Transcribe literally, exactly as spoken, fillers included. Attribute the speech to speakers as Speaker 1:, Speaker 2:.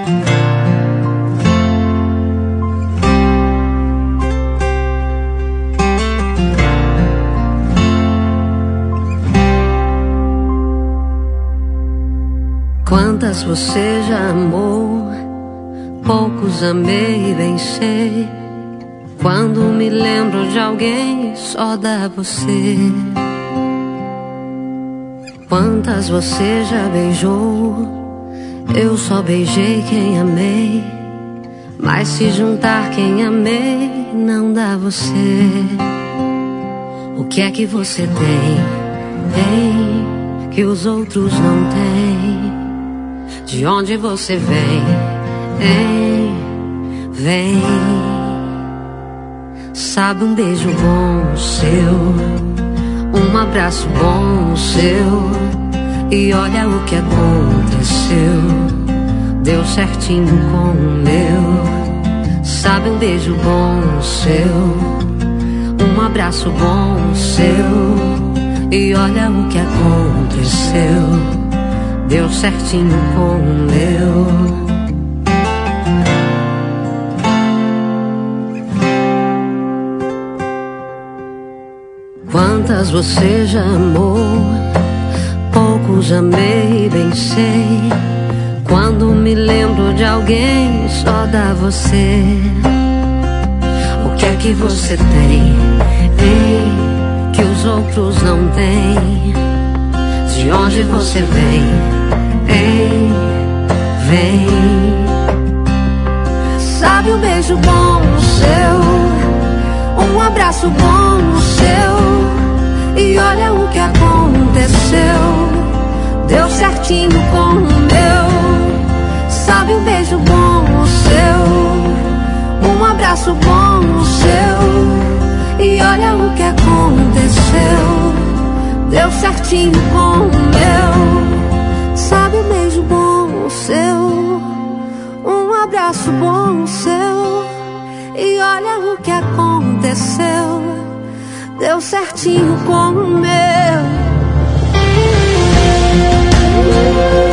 Speaker 1: Quantas você já amou, poucos amei e bem sei. Quando me lembro de alguém, só dá você. Quantas você já beijou, eu só beijei quem amei. Mas se juntar quem amei, não dá você. O que é que você tem, tem, que os outros não têm? De onde você vem, hein, vem. Sabe, um beijo bom seu, um abraço bom seu. E olha o que aconteceu, deu certinho com o meu. Sabe, um beijo bom seu, um abraço bom seu. E olha o que aconteceu, deu certinho com o meu. Quantas você já amou, poucos amei, bem sei. Quando me lembro de alguém, só dá você. O que é que você tem, tem, que os outros não têm? De onde você vem, vem, vem. Sabe, um beijo bom seu, um abraço bom seu. E olha o que aconteceu, deu certinho com o meu. Sabe, um beijo bom seu, um abraço bom seu. E olha o que aconteceu, deu certinho com o meu. Sabe, um beijo bom seu, um abraço bom seu. E olha o que aconteceu, deu certinho com o meu.